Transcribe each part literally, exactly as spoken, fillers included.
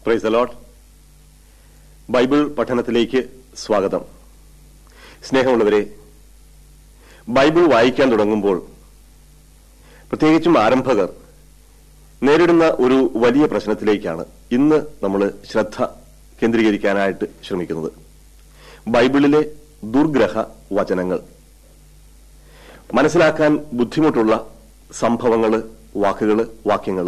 Praise the Lord. Bible പഠനത്തിലേക്ക് സ്വാഗതം. സ്നേഹമുള്ളവരെ, ബൈബിൾ വായിക്കാൻ തുടങ്ങുമ്പോൾ പ്രത്യേകിച്ചും ആരംഭകർ നേരിടുന്ന ഒരു വലിയ പ്രശ്നത്തിലേക്കാണ് ഇന്ന് നമ്മൾ ശ്രദ്ധ കേന്ദ്രീകരിക്കാനായിട്ട് ശ്രമിക്കുന്നത്. ബൈബിളിലെ ദുർഗ്രഹ വചനങ്ങൾ, മനസ്സിലാക്കാൻ ബുദ്ധിമുട്ടുള്ള സംഭവങ്ങൾ, വാക്കുകൾ, വാക്യങ്ങൾ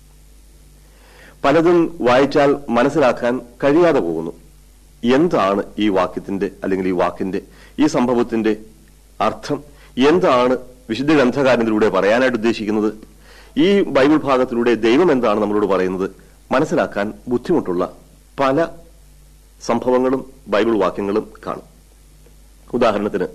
പലതും വായിച്ചാൽ മനസ്സിലാക്കാൻ കഴിയാതെ പോകുന്നു. എന്താണ് ഈ വാക്യത്തിന്റെ അല്ലെങ്കിൽ ഈ വാക്കിന്റെ ഈ സംഭവത്തിന്റെ അർത്ഥം? എന്താണ് വിശുദ്ധ ഗ്രന്ഥകാരനിലൂടെ പറയാനായിട്ട് ഉദ്ദേശിക്കുന്നത്? ഈ ബൈബിൾ ഭാഗത്തിലൂടെ ദൈവം എന്താണ് നമ്മളോട് പറയുന്നത്? മനസ്സിലാക്കാൻ ബുദ്ധിമുട്ടുള്ള പല സംഭവങ്ങളും ബൈബിൾ വാക്യങ്ങളും കാണും. ഉദാഹരണത്തിന്,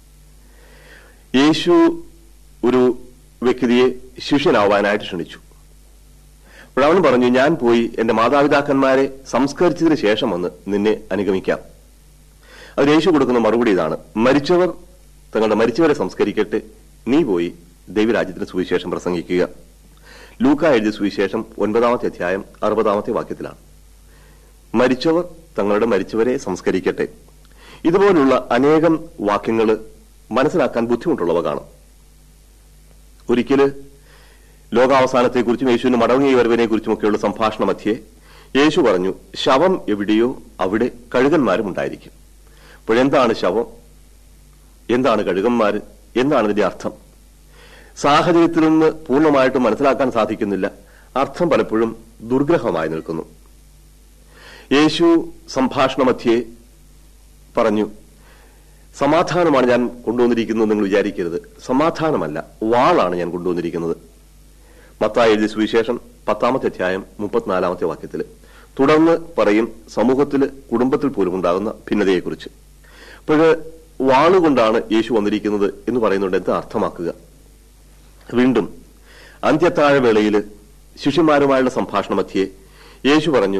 യേശു ഒരു വ്യക്തിയെ ശിഷ്യനാവാനായിട്ട് ക്ഷണിച്ചു. അവൻ പറഞ്ഞു, ഞാൻ പോയി എന്റെ മാതാപിതാക്കന്മാരെ സംസ്കരിച്ചതിന് ശേഷം വന്ന് നിന്നെ അനുഗമിക്കാം. അതിന് യേശു കൊടുക്കുന്ന മറുപടി ഇതാണ്: മരിച്ചവർ തങ്ങളുടെ മരിച്ചവരെ സംസ്കരിക്കട്ടെ, നീ പോയി ദൈവരാജ്യത്തിന് സുവിശേഷം പ്രസംഗിക്കുക. ലൂക്ക എഴുതിയ സുവിശേഷം ഒൻപതാമത്തെ അധ്യായം അറുപതാമത്തെ വാക്യത്തിലാണ്. മരിച്ചവർ തങ്ങളുടെ മരിച്ചവരെ സംസ്കരിക്കട്ടെ. ഇതുപോലുള്ള അനേകം വാക്യങ്ങൾ മനസ്സിലാക്കാൻ ബുദ്ധിമുട്ടുള്ളവ കാണും. ഒരിക്കല് ലോകാവസാനത്തെക്കുറിച്ചും യേശുവിന്റെ മടങ്ങി വരവിനെ കുറിച്ചുമൊക്കെയുള്ള സംഭാഷണ മധ്യേ യേശു പറഞ്ഞു, ശവം എവിടെയോ അവിടെ കഴുകന്മാരും ഉണ്ടായിരിക്കും. അപ്പോഴെന്താണ് ശവം? എന്താണ് കഴുകന്മാര്? എന്താണ് ഇതിന്റെ അർത്ഥം? സാഹചര്യത്തിൽ നിന്ന് പൂർണ്ണമായിട്ടും മനസ്സിലാക്കാൻ സാധിക്കുന്നില്ല. അർത്ഥം പലപ്പോഴും ദുർഗ്രഹമായി നിൽക്കുന്നു. യേശു സംഭാഷണ മധ്യേ പറഞ്ഞു, സമാധാനമാണ് ഞാൻ കൊണ്ടുവന്നിരിക്കുന്നത് നിങ്ങൾ വിചാരിക്കരുത്. സമാധാനമല്ല, വാളാണ് ഞാൻ കൊണ്ടുവന്നിരിക്കുന്നത്. മത്തായി എഴുതിയ സുവിശേഷം പത്താമത്തെ അധ്യായം മുപ്പത്തിനാലാമത്തെ വാക്യത്തിൽ തുടർന്ന് പറയും സമൂഹത്തിൽ, കുടുംബത്തിൽ പോലും ഉണ്ടാകുന്ന ഭിന്നതയെക്കുറിച്ച്. അപ്പോഴ് വാളുകൊണ്ടാണ് യേശു വന്നിരിക്കുന്നത് എന്ന് പറയുന്നുണ്ട്. എന്താ അർത്ഥമാക്കുക? വീണ്ടും അന്ത്യത്താഴവേളയിൽ ശിഷ്യന്മാരുമായുള്ള സംഭാഷണ മധ്യേ യേശു പറഞ്ഞു,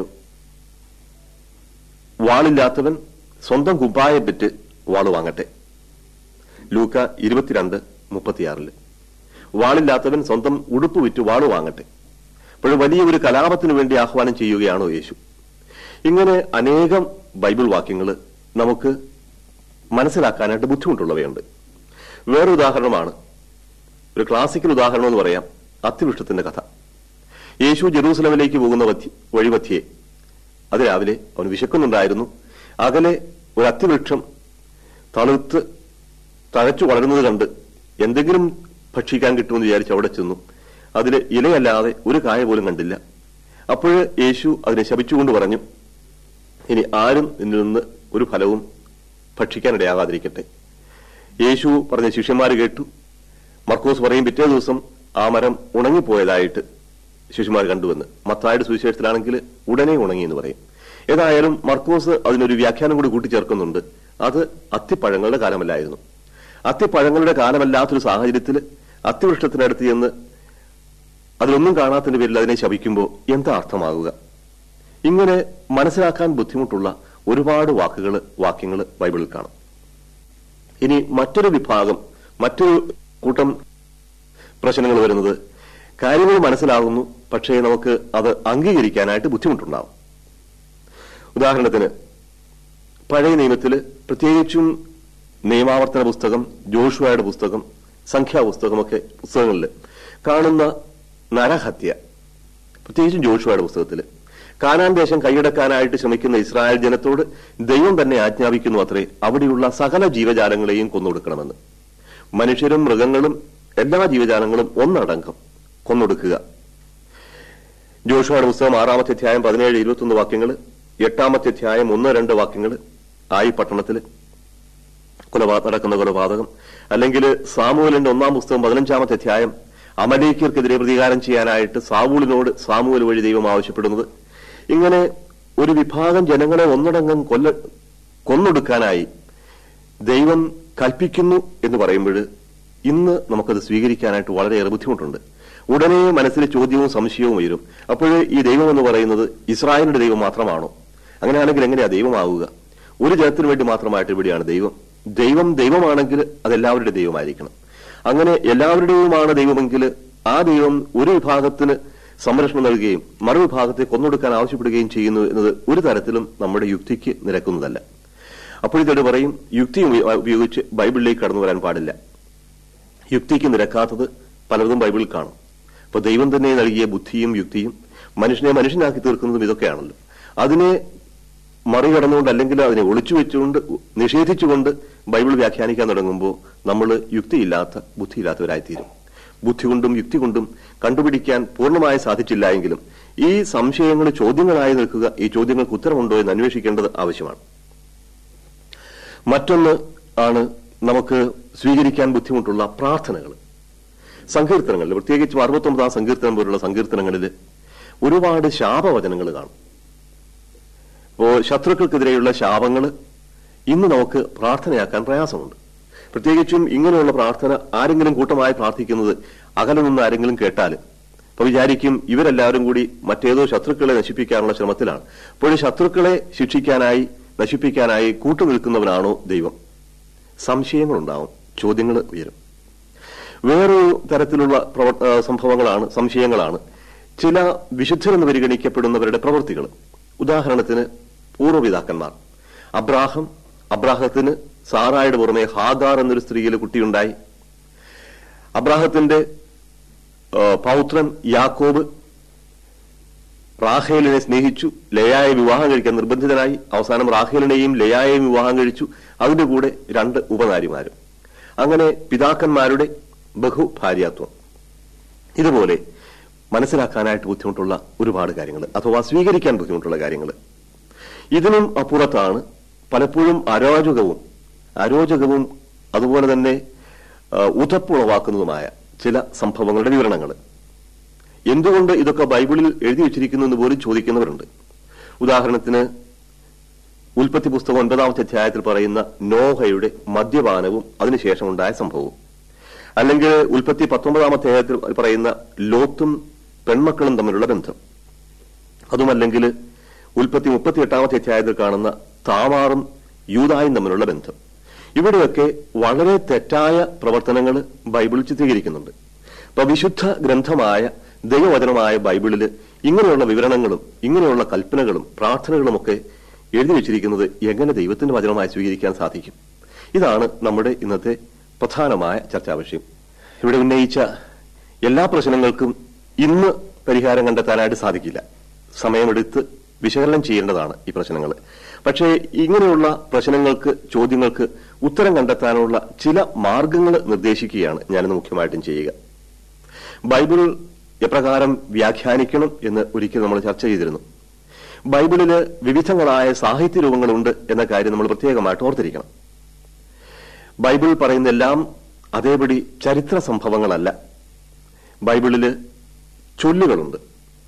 വാളില്ലാത്തവൻ സ്വന്തം കുപ്പായം പെറ്റ് വാള് വാങ്ങട്ടെ. ലൂക്ക ഇരുപത്തിരണ്ട് മുപ്പത്തിയാറില് വാളില്ലാത്തവൻ സ്വന്തം ഉടുപ്പ് വിറ്റ് വാള് വാങ്ങട്ടെ. അപ്പോൾ വലിയ ഒരു കലാപത്തിന് വേണ്ടി ആഹ്വാനം ചെയ്യുകയാണോ യേശു? ഇങ്ങനെ അനേകം ബൈബിൾ വാക്യങ്ങൾ നമുക്ക് മനസ്സിലാക്കാനായിട്ട് ബുദ്ധിമുട്ടുള്ളവയുണ്ട്. വേറൊരു ഉദാഹരണമാണ്, ഒരു ക്ലാസിക്കൽ ഉദാഹരണം എന്ന് പറയാം, അത്തിവൃക്ഷത്തിന്റെ കഥ. യേശു ജെറൂസലമിലേക്ക് പോകുന്ന വഴിമധ്യേ അതിരാവിലെ അവൻ വിശക്കുന്നുണ്ടായിരുന്നു. അകലെ ഒരു അത്തിവൃക്ഷം തളുത്ത് തഴച്ചു വളരുന്നത് കണ്ട് എന്തെങ്കിലും ഭക്ഷിക്കാൻ കിട്ടുമെന്ന് വിചാരിച്ച് അവിടെ ചെന്നു. അതില് ഇലയല്ലാതെ ഒരു കായ പോലും കണ്ടില്ല. അപ്പോഴ് യേശു അതിനെ ശപിച്ചുകൊണ്ട് പറഞ്ഞു, ഇനി ആരും നിന്നിൽ നിന്ന് ഒരു ഫലവും ഭക്ഷിക്കാനിടയാകാതിരിക്കട്ടെ. യേശു പറഞ്ഞ ശിഷ്യന്മാർ കേട്ടു. മർക്കോസ് പറയും, പിറ്റേ ദിവസം ആ മരം ഉണങ്ങിപ്പോയതായിട്ട് ശിഷ്യന്മാർ കണ്ടുവന്ന്. മത്തായിയുടെ സുവിശേഷത്തിലാണെങ്കിൽ ഉടനെ ഉണങ്ങി എന്ന് പറയും. ഏതായാലും മർക്കോസ് അതിനൊരു വ്യാഖ്യാനം കൂടി കൂട്ടിച്ചേർക്കുന്നുണ്ട്. അത് അത്തിപ്പഴങ്ങളുടെ കാലമല്ലായിരുന്നു. അത്തിപ്പഴങ്ങളുടെ കാലമല്ലാത്തൊരു സാഹചര്യത്തിൽ അത്തിവൃക്ഷത്തിനടുത്ത് ചെന്ന് അതിലൊന്നും കാണാത്തതിന്റെ പേരിൽ അതിനെ ശപിക്കുമ്പോൾ എന്താ അർത്ഥമാകുക? ഇങ്ങനെ മനസ്സിലാക്കാൻ ബുദ്ധിമുട്ടുള്ള ഒരുപാട് വാക്കുകൾ, വാക്യങ്ങൾ ബൈബിളിൽ കാണും. ഇനി മറ്റൊരു വിഭാഗം, മറ്റൊരു കൂട്ടം പ്രശ്നങ്ങൾ വരുന്നത്, കാര്യങ്ങൾ മനസ്സിലാകുന്നു, പക്ഷേ നമുക്ക് അത് അംഗീകരിക്കാനായിട്ട് ബുദ്ധിമുട്ടുണ്ടാവും. ഉദാഹരണത്തിന്, പഴയ നിയമത്തില് പ്രത്യേകിച്ചും നിയമാവർത്തന പുസ്തകം, ജോഷുവയുടെ പുസ്തകം, സംഖ്യാപുസ്തകമൊക്കെ പുസ്തകങ്ങളിൽ കാണുന്ന നരഹത്യ, പ്രത്യേകിച്ചും ജോഷുവയുടെ പുസ്തകത്തിൽ കാനാൻ ദേശം കൈയടക്കാനായിട്ട് ശ്രമിക്കുന്ന ഇസ്രായേൽ ജനത്തോട് ദൈവം തന്നെ ആജ്ഞാപിക്കുന്നു അത്രേ, അവിടെയുള്ള സകല ജീവജാലങ്ങളെയും കൊന്നൊടുക്കണമെന്ന്. മനുഷ്യരും മൃഗങ്ങളും എല്ലാ ജീവജാലങ്ങളും ഒന്നടങ്കം കൊന്നൊടുക്കുക. ജോഷുവയുടെ പുസ്തകം ആറാമത്തെ അധ്യായം പതിനേഴ് ഇരുപത്തൊന്ന് വാക്യങ്ങൾ, എട്ടാമത്തെ അധ്യായം ഒന്ന് രണ്ട് വാക്യങ്ങൾ, ആയി പട്ടണത്തില് കൊലപാ നടക്കുന്ന കൊലപാതകം, അല്ലെങ്കിൽ സാമൂഹലിന്റെ ഒന്നാം പുസ്തകം പതിനഞ്ചാമത്തെ അധ്യായം അമലേക്യർക്കെതിരെ പ്രതികാരം ചെയ്യാനായിട്ട് സാവൂളിനോട് സാമൂഹൽ വഴി ദൈവം ആവശ്യപ്പെടുന്നത്. ഇങ്ങനെ ഒരു വിഭാഗം ജനങ്ങളെ ഒന്നടങ്കം കൊല്ല കൊന്നൊടുക്കാനായി ദൈവം കൽപ്പിക്കുന്നു എന്ന് പറയുമ്പോൾ ഇന്ന് നമുക്കത് സ്വീകരിക്കാനായിട്ട് വളരെയേറെ ബുദ്ധിമുട്ടുണ്ട്. ഉടനെ മനസ്സിൽ ചോദ്യവും സംശയവും വരും. അപ്പോഴേ ഈ ദൈവം എന്ന് പറയുന്നത് ഇസ്രായേലിന്റെ ദൈവം മാത്രമാണോ? അങ്ങനെയാണെങ്കിൽ എങ്ങനെയാ ദൈവമാവുക? ഒരു ജനത്തിന് വേണ്ടി മാത്രമായിട്ട് ഇവിടെയാണ് ദൈവം. ദൈവം ദൈവമാണെങ്കിൽ അത് എല്ലാവരുടെ ദൈവമായിരിക്കണം. അങ്ങനെ എല്ലാവരുടെയുമാണ് ദൈവമെങ്കിൽ ആ ദൈവം ഒരു വിഭാഗത്തിന് സംരക്ഷണം നൽകുകയും മറുവിഭാഗത്തെ കൊന്നൊടുക്കാൻ ആവശ്യപ്പെടുകയും ചെയ്യുന്നു എന്നത് ഒരു തരത്തിലും നമ്മുടെ യുക്തിക്ക് നിരക്കുന്നതല്ല. അപ്പോഴത്തേട് പറയും, യുക്തി ഉപയോഗിച്ച് ബൈബിളിലേക്ക് കടന്നു വരാൻ പാടില്ല. യുക്തിക്ക് നിരക്കാത്തത് പലതും ബൈബിളിൽ കാണും. അപ്പൊ ദൈവം തന്നെ നൽകിയ ബുദ്ധിയും യുക്തിയും മനുഷ്യനെ മനുഷ്യനാക്കി തീർക്കുന്നതും ഇതൊക്കെയാണല്ലോ. അതിനെ മറികടന്നുകൊണ്ട് അല്ലെങ്കിൽ അതിനെ ഒളിച്ചു വെച്ചുകൊണ്ട് നിഷേധിച്ചുകൊണ്ട് ബൈബിൾ വ്യാഖ്യാനിക്കാൻ തുടങ്ങുമ്പോൾ നമ്മൾ യുക്തിയില്ലാത്ത ബുദ്ധിയില്ലാത്തവരായിത്തീരും. ബുദ്ധി കൊണ്ടും യുക്തി കൊണ്ടും കണ്ടുപിടിക്കാൻ പൂർണ്ണമായി സാധിച്ചില്ല എങ്കിലും ഈ സംശയങ്ങൾ ചോദ്യങ്ങളായി നിൽക്കുക, ഈ ചോദ്യങ്ങൾക്ക് ഉത്തരമുണ്ടോ എന്ന് അന്വേഷിക്കേണ്ടത് ആവശ്യമാണ്. മറ്റൊന്ന് ആണ് നമുക്ക് സ്വീകരിക്കാൻ ബുദ്ധിമുട്ടുള്ള പ്രാർത്ഥനകൾ. സങ്കീർത്തനങ്ങളിൽ, പ്രത്യേകിച്ചും അറുപത്തൊമ്പതാം സങ്കീർത്തനം പോലുള്ള സങ്കീർത്തനങ്ങളിൽ ഒരുപാട് ശാപവചനങ്ങൾ കാണും. ഇപ്പോ ശത്രുക്കൾക്കെതിരെയുള്ള ശാപങ്ങൾ ഇന്ന് നമുക്ക് പ്രാർത്ഥനയാക്കാൻ പ്രയാസമുണ്ട്. പ്രത്യേകിച്ചും ഇങ്ങനെയുള്ള പ്രാർത്ഥന ആരെങ്കിലും കൂട്ടമായി പ്രാർത്ഥിക്കുന്നത് അകലെ നിന്ന് ആരെങ്കിലും കേട്ടാൽ അപ്പൊ വിചാരിക്കും ഇവരെല്ലാവരും കൂടി മറ്റേതോ ശത്രുക്കളെ നശിപ്പിക്കാനുള്ള ശ്രമത്തിലാണ്. അപ്പോൾ ശത്രുക്കളെ ശിക്ഷിക്കാനായി നശിപ്പിക്കാനായി കൂട്ടുനിൽക്കുന്നവനാണോ ദൈവം? സംശയങ്ങളുണ്ടാവും, ചോദ്യങ്ങൾ ഉയരും. വേറൊരു തരത്തിലുള്ള സംഭവങ്ങളാണ്, സംശയങ്ങളാണ് ചില വിശുദ്ധരെന്ന് പരിഗണിക്കപ്പെടുന്നവരുടെ പ്രവൃത്തികൾ. ഉദാഹരണത്തിന് പൂർവ്വപിതാക്കന്മാർ അബ്രാഹം, അബ്രാഹത്തിന് സാറായുടെ പുറമെ ഹാഗാർ എന്നൊരു സ്ത്രീയിൽ കുട്ടിയുണ്ടായി. അബ്രാഹത്തിന്റെ പൗത്രൻ യാക്കോബ് റാഹേലിനെ സ്നേഹിച്ചു, ലേയായെ വിവാഹം കഴിക്കാൻ നിർബന്ധിതനായി. അവസാനം റാഹേലിനെയും ലേയായെയും വിവാഹം കഴിച്ചു. അതിന്റെ കൂടെ രണ്ട് ഉപനാരിമാരും. അങ്ങനെ പിതാക്കന്മാരുടെ ബഹുഭാര്യാത്വം. ഇതുപോലെ മനസ്സിലാക്കാനായിട്ട് ബുദ്ധിമുട്ടുള്ള ഒരുപാട് കാര്യങ്ങൾ, അഥവാ സ്വീകരിക്കാൻ ബുദ്ധിമുട്ടുള്ള കാര്യങ്ങൾ. ഇതിനും അപ്പുറത്താണ് പലപ്പോഴും അരോചകവും അരോചകവും അതുപോലെ തന്നെ ഉതപ്പുളവാക്കുന്നതുമായ ചില സംഭവങ്ങളുടെ വിവരണങ്ങൾ. എന്തുകൊണ്ട് ഇതൊക്കെ ബൈബിളിൽ എഴുതി വെച്ചിരിക്കുന്നു എന്ന് പോലും ചോദിക്കുന്നവരുണ്ട്. ഉദാഹരണത്തിന് ഉൽപ്പത്തി പുസ്തകം ഒൻപതാമത്തെ അധ്യായത്തിൽ പറയുന്ന നോഹയുടെ മദ്യപാനവും അതിനുശേഷമുണ്ടായ സംഭവവും, അല്ലെങ്കിൽ ഉൽപ്പത്തി പത്തൊമ്പതാമത്തെ അധ്യായത്തിൽ പറയുന്ന ലോത്തും പെൺമക്കളും തമ്മിലുള്ള ബന്ധം, അതുമല്ലെങ്കിൽ ഉൽപ്പത്തി മുപ്പത്തി എട്ടാമത്തെ അധ്യായത്തിൽ കാണുന്ന താമാറും യൂദായും തമ്മിലുള്ള ബന്ധം. ഇവിടെയൊക്കെ വളരെ തെറ്റായ പ്രവർത്തനങ്ങൾ ബൈബിൾ ചിത്രീകരിക്കുന്നുണ്ട്. അപ്പൊ വിശുദ്ധ ഗ്രന്ഥമായ ദൈവവചനമായ ബൈബിളിൽ ഇങ്ങനെയുള്ള വിവരണങ്ങളും ഇങ്ങനെയുള്ള കൽപ്പനകളും പ്രാർത്ഥനകളുമൊക്കെ എഴുതി വെച്ചിരിക്കുന്നത് എങ്ങനെ ദൈവത്തിന്റെ വചനമായി സ്വീകരിക്കാൻ സാധിക്കും? ഇതാണ് നമ്മുടെ ഇന്നത്തെ പ്രധാനമായ ചർച്ചാ വിഷയം. ഇവിടെ ഉന്നയിച്ച എല്ലാ പ്രശ്നങ്ങൾക്കും ഇന്ന് പരിഹാരം കണ്ടെത്താനായിട്ട് സാധിക്കില്ല. സമയമെടുത്ത് വിശകലനം ചെയ്യേണ്ടതാണ് ഈ പ്രശ്നങ്ങൾ. പക്ഷേ ഇങ്ങനെയുള്ള പ്രശ്നങ്ങൾക്ക്, ചോദ്യങ്ങൾക്ക് ഉത്തരം കണ്ടെത്താനുള്ള ചില മാർഗങ്ങൾ നിർദ്ദേശിക്കുകയാണ് ഞാനിന്ന് മുഖ്യമായിട്ടും ചെയ്യുക. ബൈബിൾ എപ്രകാരം വ്യാഖ്യാനിക്കണം എന്ന് ഒരിക്കൽ നമ്മൾ ചർച്ച ചെയ്തിരുന്നു. ബൈബിളില് വിവിധങ്ങളായ സാഹിത്യ രൂപങ്ങളുണ്ട് എന്ന കാര്യം നമ്മൾ പ്രത്യേകമായിട്ട് ഓർത്തിരിക്കണം. ബൈബിൾ പറയുന്നതെല്ലാം അതേപടി ചരിത്ര സംഭവങ്ങളല്ല. ബൈബിളില് ചൊല്ലുകളുണ്ട്.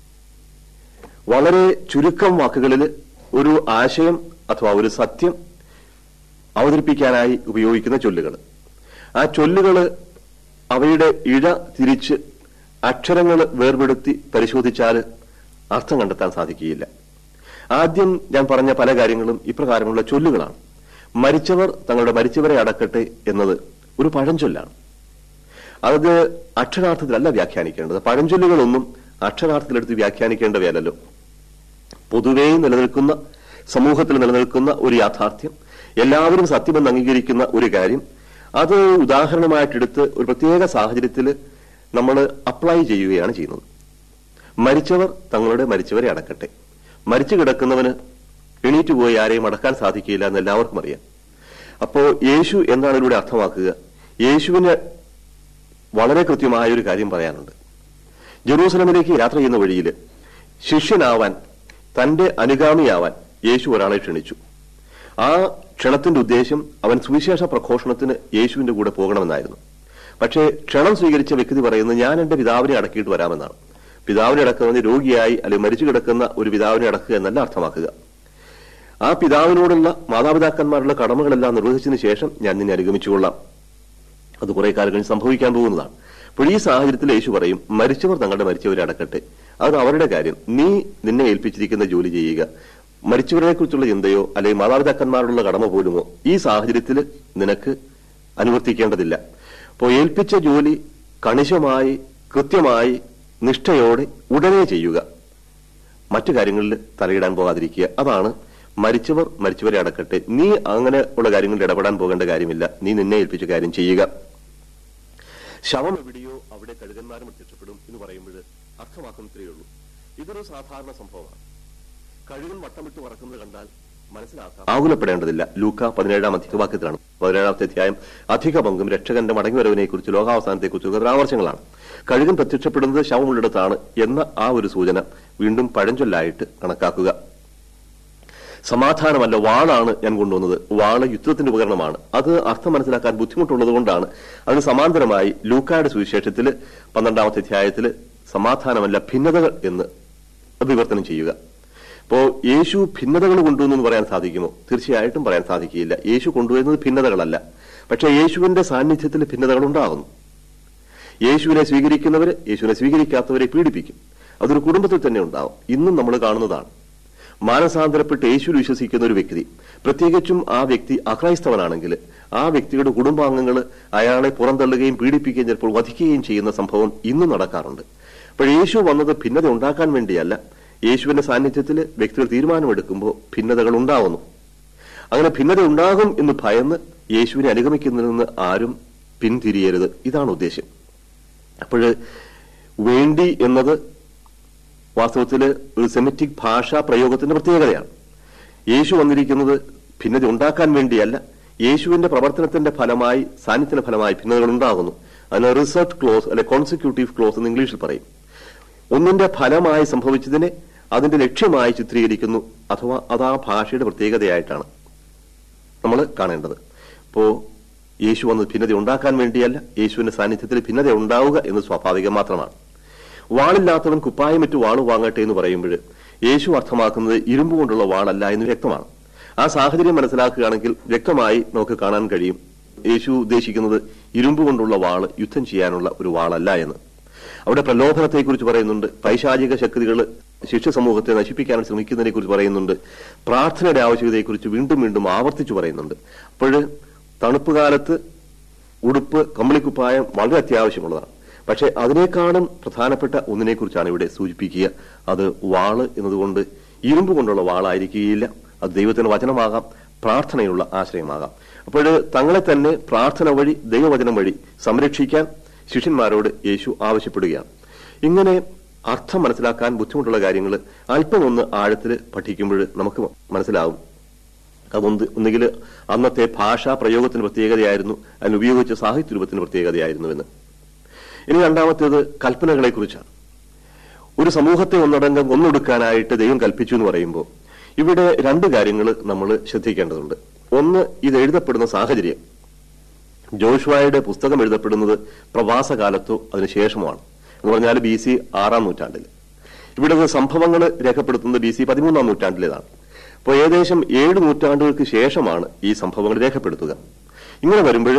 വളരെ ചുരുക്കം വാക്കുകളിൽ ഒരു ആശയം അഥവാ ഒരു സത്യം അവതരിപ്പിക്കാനായി ഉപയോഗിക്കുന്ന ചൊല്ലുകൾ. ആ ചൊല്ലുകൾ അവയുടെ ഇഴ തിരിച്ച് അക്ഷരങ്ങൾ വേർപെടുത്തി പരിശോധിച്ചാൽ അർത്ഥം കണ്ടെത്താൻ സാധിക്കുകയില്ല. ആദ്യം ഞാൻ പറഞ്ഞ പല കാര്യങ്ങളും ഇപ്രകാരമുള്ള ചൊല്ലുകളാണ്. മരിച്ചവർ തങ്ങളുടെ മരിച്ചവരെ അടക്കട്ടെ എന്നത് ഒരു പഴഞ്ചൊല്ലാണ്. അത് അക്ഷരാർത്ഥത്തിലല്ല വ്യാഖ്യാനിക്കേണ്ടത്. പഴഞ്ചൊല്ലുകളൊന്നും അക്ഷരാർത്ഥത്തിലെടുത്ത് വ്യാഖ്യാനിക്കേണ്ടവയല്ലോ. പൊതുവേ നിലനിൽക്കുന്ന, സമൂഹത്തിൽ നിലനിൽക്കുന്ന ഒരു യാഥാർത്ഥ്യം, എല്ലാവരും സത്യമെന്ന് അംഗീകരിക്കുന്ന ഒരു കാര്യം, അത് ഉദാഹരണമായിട്ടെടുത്ത് ഒരു പ്രത്യേക സാഹചര്യത്തിൽ നമ്മൾ അപ്ലൈ ചെയ്യുകയാണ് ചെയ്യുന്നത്. മരിച്ചവർ തങ്ങളുടെ മരിച്ചവരെ അടക്കട്ടെ. മരിച്ചു കിടക്കുന്നവന് എണീറ്റ് പോയി ആരെയും അടക്കാൻ സാധിക്കില്ല എന്ന് എല്ലാവർക്കും അറിയാം. അപ്പോ യേശു എന്താണ് ഇതിലൂടെ അർത്ഥമാക്കുക? യേശുവിന് വളരെ കൃത്യമായ ഒരു കാര്യം പറയാനുണ്ട്. ജെറൂസലമിലേക്ക് യാത്ര ചെയ്യുന്ന വഴിയിൽ ശിഷ്യനാവാൻ, തന്റെ അനുഗാമിയാവാൻ യേശു ഒരാളെ ക്ഷണിച്ചു. ആ ക്ഷണത്തിന്റെ ഉദ്ദേശം അവൻ സുവിശേഷ പ്രഘോഷണത്തിന് യേശുവിന്റെ കൂടെ പോകണമെന്നായിരുന്നു. പക്ഷേ ക്ഷണം സ്വീകരിച്ച വ്യക്തി പറയുന്നത് ഞാൻ എന്റെ പിതാവിനെ അടക്കിയിട്ട് വരാമെന്നാണ്. പിതാവിനെ അടക്കുന്നത് രോഗിയായി അല്ലെങ്കിൽ മരിച്ചു കിടക്കുന്ന ഒരു പിതാവിനെ അടക്കുക എന്നല്ല അർത്ഥമാക്കുക. ആ പിതാവിനോടുള്ള മാതാപിതാക്കന്മാരുടെ കടമകളെല്ലാം നിർവഹിച്ചതിന് ശേഷം ഞാൻ നിന്നെ അനുഗമിച്ചുകൊള്ളാം. അത് കുറെ കാലം കഴിഞ്ഞ് സംഭവിക്കാൻ പോകുന്നതാണ്. അപ്പോൾ ഈ സാഹചര്യത്തിൽ യേശു പറയും, മരിച്ചവർ തങ്ങളുടെ മരിച്ചവരെ അടക്കട്ടെ, അത് അവരുടെ കാര്യം. നീ നിന്നെ ഏൽപ്പിച്ചിരിക്കുന്ന ജോലി ചെയ്യുക. മരിച്ചവരെ കുറിച്ചുള്ള ചിന്തയോ അല്ലെങ്കിൽ മാതാപിതാക്കന്മാരുള്ള കടമ പോലുമോ ഈ സാഹചര്യത്തിൽ നിനക്ക് അനുവർത്തിക്കേണ്ടതില്ല. അപ്പോൾ ഏൽപ്പിച്ച ജോലി കണിശമായി കൃത്യമായി നിഷ്ഠയോടെ ഉടനെ ചെയ്യുക. മറ്റു കാര്യങ്ങളിൽ തലയിടാൻ പോകാതിരിക്കുക. അതാണ് മരിച്ചവർ മരിച്ചവരെ അടക്കട്ടെ, നീ അങ്ങനെ ഉള്ള കാര്യങ്ങളിൽ ഇടപെടാൻ പോകേണ്ട കാര്യമില്ല, നീ നിന്നെ ഏൽപ്പിച്ച കാര്യം ചെയ്യുക. ശവം എവിടെയോ അവിടെ കഴുകന്മാരും പ്രത്യക്ഷപ്പെടും എന്ന് പറയുമ്പോൾ അർത്ഥമാക്കുന്നത്രയേ ഉള്ളൂ. ഇതൊരു സാധാരണ സംഭവമാണ്. കഴുകൻ വട്ടം വിട്ട് പറക്കുന്നത് കണ്ടാൽ മനസ്സിലാക്കാം, ആകുലപ്പെടേണ്ടതില്ല. ലൂക്ക പതിനേഴാം അധ്യായത്തിലാണ്. പതിനേഴാമത്തെ അധ്യായം അധിക പങ്കും രക്ഷകന്റെ മടങ്ങിവരവിനെ കുറിച്ച് ലോകാവസാനത്തെക്കുറിച്ച് പരാമർശങ്ങളാണ്. കഴുകൻ പ്രത്യക്ഷപ്പെടുന്നത് ശവമുള്ളിടത്താണ് എന്ന ആ ഒരു സൂചന വീണ്ടും പഴഞ്ചൊല്ലായിട്ട് കണക്കാക്കുക. സമാധാനമല്ല, വാളാണ് ഞാൻ കൊണ്ടുവന്നത്. വാള് യുദ്ധത്തിന്റെ ഉപകരണമാണ്. അത് അർത്ഥം മനസ്സിലാക്കാൻ ബുദ്ധിമുട്ടുള്ളത് കൊണ്ടാണ് അതിന് സമാന്തരമായി ലൂക്കായുടെ സുവിശേഷത്തിൽ പന്ത്രണ്ടാമത്തെ അധ്യായത്തിൽ സമാധാനമല്ല ഭിന്നതകൾ എന്ന് വിവർത്തനം ചെയ്യുക. അപ്പോ യേശു ഭിന്നതകൾ കൊണ്ടുവന്നു എന്ന് പറയാൻ സാധിക്കുമോ? തീർച്ചയായിട്ടും പറയാൻ സാധിക്കുകയില്ല. യേശു കൊണ്ടുവരുന്നത് ഭിന്നതകളല്ല, പക്ഷെ യേശുവിന്റെ സാന്നിധ്യത്തിൽ ഭിന്നതകൾ ഉണ്ടാകുന്നു. യേശുവിനെ സ്വീകരിക്കുന്നവര് യേശുവിനെ സ്വീകരിക്കാത്തവരെ പീഡിപ്പിക്കും. അതൊരു കുടുംബത്തിൽ തന്നെ ഉണ്ടാവും. ഇന്നും നമ്മൾ കാണുന്നതാണ്. മാനസാന്തരപ്പെട്ട് യേശുവിൽ വിശ്വസിക്കുന്ന ഒരു വ്യക്തി, പ്രത്യേകിച്ചും ആ വ്യക്തി അക്രൈസ്തവനാണെങ്കിൽ, ആ വ്യക്തിയുടെ കുടുംബാംഗങ്ങൾ അയാളെ പുറന്തള്ളുകയും പീഡിപ്പിക്കുകയും ചിലപ്പോൾ വധിക്കുകയും ചെയ്യുന്ന സംഭവം ഇന്നും നടക്കാറുണ്ട്. അപ്പോൾ യേശു വന്നത് ഭിന്നത ഉണ്ടാക്കാൻ വേണ്ടിയല്ല. യേശുവിന്റെ സാന്നിധ്യത്തിൽ വ്യക്തികൾ തീരുമാനമെടുക്കുമ്പോൾ ഭിന്നതകൾ ഉണ്ടാവുന്നു. അങ്ങനെ ഭിന്നത ഉണ്ടാകും എന്ന് ഭയന്ന് യേശുവിനെ അനുഗമിക്കുന്നതിൽ നിന്ന് ആരും പിന്തിരിയരുത്. ഇതാണ് ഉദ്ദേശ്യം. അപ്പോൾ വേണ്ടി എന്നത് വാസ്തവത്തിൽ ഒരു സെമിറ്റിക് ഭാഷാ പ്രയോഗത്തിന്റെ പ്രത്യേകതയാണ്. യേശു വന്നിരിക്കുന്നത് ഭിന്നത ഉണ്ടാക്കാൻ വേണ്ടിയല്ല. യേശുവിന്റെ പ്രവർത്തനത്തിന്റെ ഫലമായി, സാന്നിധ്യത്തിന്റെ ഫലമായി ഭിന്നതകൾ ഉണ്ടാകുന്നു. അതിന് റിസൾട്ട് ക്ലോസ് അല്ലെ കോൺസിക്യൂട്ടീവ് ക്ലോസ് എന്ന് ഇംഗ്ലീഷിൽ പറയും. ഒന്നിന്റെ ഫലമായി സംഭവിച്ചതിനെ അതിന്റെ ലക്ഷ്യമായി ചിത്രീകരിക്കുന്നു. അഥവാ അത് ആ ഭാഷയുടെ പ്രത്യേകതയായിട്ടാണ് നമ്മൾ കാണേണ്ടത്. അപ്പോ യേശു വന്നത് ഭിന്നത ഉണ്ടാക്കാൻ വേണ്ടിയല്ല. യേശുവിന്റെ സാന്നിധ്യത്തിൽ ഭിന്നത ഉണ്ടാവുക എന്ന് സ്വാഭാവികം മാത്രമാണ്. വാളില്ലാത്തവൻ കുപ്പായമറ്റു വാള് വാങ്ങട്ടെ എന്ന് പറയുമ്പോൾ യേശു അർത്ഥമാക്കുന്നത് ഇരുമ്പ് കൊണ്ടുള്ള വാളല്ല എന്ന് വ്യക്തമാണ്. ആ സാഹചര്യം മനസ്സിലാക്കുകയാണെങ്കിൽ വ്യക്തമായി നമുക്ക് കാണാൻ കഴിയും യേശു ഉദ്ദേശിക്കുന്നത് ഇരുമ്പ് കൊണ്ടുള്ള വാള് യുദ്ധം ചെയ്യാനുള്ള ഒരു വാളല്ല എന്ന്. അവിടെ പ്രലോഭനത്തെക്കുറിച്ച് പറയുന്നുണ്ട്. പൈശാചിക ശക്തികൾ ശിഷ്യ സമൂഹത്തെ നശിപ്പിക്കാൻ ശ്രമിക്കുന്നതിനെ കുറിച്ച് പറയുന്നുണ്ട്. പ്രാർത്ഥനയുടെ ആവശ്യകതയെക്കുറിച്ച് വീണ്ടും വീണ്ടും ആവർത്തിച്ചു പറയുന്നുണ്ട്. അപ്പോൾ തണുപ്പ് കാലത്ത് ഉടുപ്പ്, കമ്പിളിക്കുപ്പായം വളരെ അത്യാവശ്യമുള്ളതാണ്. പക്ഷെ അതിനേക്കാളും പ്രധാനപ്പെട്ട ഒന്നിനെക്കുറിച്ചാണ് ഇവിടെ സൂചിപ്പിക്കുക. അത് വാള് എന്നതുകൊണ്ട് ഇരുമ്പ് കൊണ്ടുള്ള വാളായിരിക്കുകയില്ല. അത് ദൈവത്തിന്റെ വചനമാകാം, പ്രാർത്ഥനയുള്ള ആശ്രയമാകാം. അപ്പോൾ തങ്ങളെ തന്നെ പ്രാർത്ഥന വഴി, ദൈവവചനം വഴി സംരക്ഷിക്കാൻ ശിഷ്യന്മാരോട് യേശു ആവശ്യപ്പെടുകയാണ്. ഇങ്ങനെ അർത്ഥം മനസ്സിലാക്കാൻ ബുദ്ധിമുട്ടുള്ള കാര്യങ്ങൾ അല്പം ഒന്ന് ആഴത്തിൽ പഠിക്കുമ്പോൾ നമുക്ക് മനസ്സിലാവും. അതൊന്ന് ഒന്നുകിൽ അന്നത്തെ ഭാഷാ പ്രയോഗത്തിന് പ്രത്യേകതയായിരുന്നു, അതിന് ഉപയോഗിച്ച സാഹിത്യ രൂപത്തിന് പ്രത്യേകതയായിരുന്നുവെന്ന്. ഇനി രണ്ടാമത്തേത് കൽപ്പനകളെ കുറിച്ചാണ്. ഒരു സമൂഹത്തെ ഒന്നടങ്കം ഒന്നൊടുക്കാനായിട്ട് ദൈവം കൽപ്പിച്ചു എന്ന് പറയുമ്പോൾ ഇവിടെ രണ്ട് കാര്യങ്ങൾ നമ്മൾ ശ്രദ്ധിക്കേണ്ടതുണ്ട്. ഒന്ന്, ഇത് എഴുതപ്പെടുന്ന സാഹചര്യം. ജോഷുവയുടെ പുസ്തകം എഴുതപ്പെടുന്നത് പ്രവാസകാലത്തോ അതിനുശേഷമാണ് എന്ന് പറഞ്ഞാൽ ബി സി ആറാം നൂറ്റാണ്ടിൽ. ഇവിടെ സംഭവങ്ങൾ രേഖപ്പെടുത്തുന്നത് ബി സി പതിമൂന്നാം നൂറ്റാണ്ടിലേതാണ്. അപ്പോൾ ഏകദേശം ഏഴ് നൂറ്റാണ്ടുകൾക്ക് ശേഷമാണ് ഈ സംഭവങ്ങൾ രേഖപ്പെടുത്തുക. ഇങ്ങനെ വരുമ്പോൾ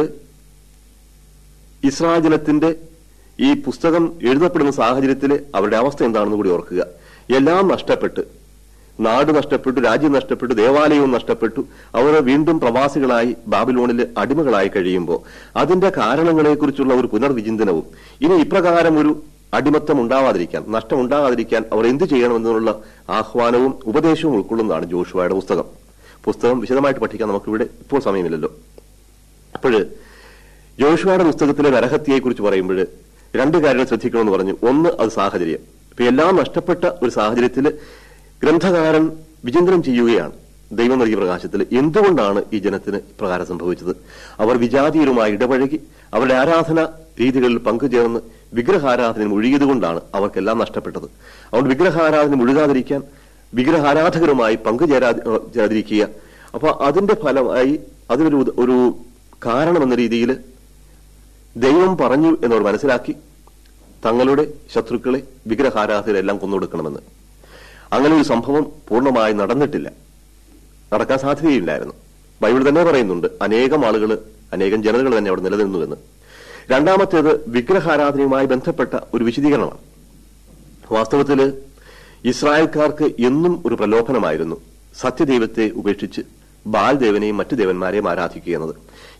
ഇസ്രായേൽ ജനത്തിന്റെ ഈ പുസ്തകം എഴുതപ്പെടുന്ന സാഹചര്യത്തിൽ അവരുടെ അവസ്ഥ എന്താണെന്ന് കൂടി ഓർക്കുക. എല്ലാം നഷ്ടപ്പെട്ട്, നാട് നഷ്ടപ്പെട്ടു, രാജ്യം നഷ്ടപ്പെട്ടു, ദേവാലയവും നഷ്ടപ്പെട്ടു. അവർ വീണ്ടും പ്രവാസികളായി ബാബിലോണിൽ അടിമകളായി കഴിയുമ്പോൾ അതിന്റെ കാരണങ്ങളെക്കുറിച്ചുള്ള ഒരു പുനർവിചിന്തനവും, ഇനി ഇപ്രകാരം ഒരു അടിമത്തം ഉണ്ടാവാതിരിക്കാൻ, നഷ്ടം ഉണ്ടാകാതിരിക്കാൻ അവർ എന്ത് ചെയ്യണമെന്നുള്ള ആഹ്വാനവും ഉപദേശവും ഉൾക്കൊള്ളുന്നതാണ് ജോഷുവയുടെ പുസ്തകം. പുസ്തകം വിശദമായിട്ട് പഠിക്കാൻ നമുക്കിവിടെ ഇപ്പോൾ സമയമില്ലല്ലോ. അപ്പോൾ ജോഷുവയുടെ പുസ്തകത്തിലെ നരഹത്യയെക്കുറിച്ച് പറയുമ്പോൾ രണ്ട് കാര്യങ്ങൾ ശ്രദ്ധിക്കണമെന്ന് പറഞ്ഞു. ഒന്ന്, അത് സാഹചര്യം. ഇപ്പൊ എല്ലാം നഷ്ടപ്പെട്ട ഒരു സാഹചര്യത്തിൽ ഗ്രന്ഥകാരൻ വിചിന്തനം ചെയ്യുകയാണ് ദൈവം നൽകിയ പ്രകാശത്തിൽ എന്തുകൊണ്ടാണ് ഈ ജനത്തിന് പ്രകാരം സംഭവിച്ചത്. അവർ വിജാതീയരുമായി ഇടപഴകി അവരുടെ ആരാധന രീതികളിൽ പങ്കുചേർന്ന് വിഗ്രഹാരാധന മുഴുകിയതുകൊണ്ടാണ് അവർക്കെല്ലാം നഷ്ടപ്പെട്ടത്. അതുകൊണ്ട് വിഗ്രഹാരാധന മുഴുകാതിരിക്കാൻ വിഗ്രഹാരാധകരുമായി പങ്കുചേരാതിരിക്കുക. അപ്പൊ അതിന്റെ ഫലമായി അതിനൊരു ഒരു കാരണമെന്ന രീതിയിൽ ദൈവം പറഞ്ഞു എന്നവർ മനസ്സിലാക്കി തങ്ങളുടെ ശത്രുക്കളെ വിഗ്രഹാരാധകരെല്ലാം കൊന്നൊടുക്കണമെന്ന്. അങ്ങനെ ഒരു സംഭവം പൂർണ്ണമായി നടന്നിട്ടില്ല, നടക്കാൻ സാധ്യതയില്ലായിരുന്നു. ബൈബിൾ തന്നെ പറയുന്നുണ്ട് അനേകം ആളുകൾ, അനേകം ജനതകൾ തന്നെ അവിടെ നിലനിന്നുവെന്ന്. രണ്ടാമത്തേത് വിഗ്രഹാരാധനയുമായി ബന്ധപ്പെട്ട ഒരു വിശദീകരണമാണ്. വാസ്തവത്തിൽ ഇസ്രായേൽക്കാർക്ക് എന്നും ഒരു പ്രലോഭനമായിരുന്നു സത്യദൈവത്തെ ഉപേക്ഷിച്ച് ബാൽ ദേവനെയും മറ്റു ദേവന്മാരെയും ആരാധിക്കുക എന്നത്.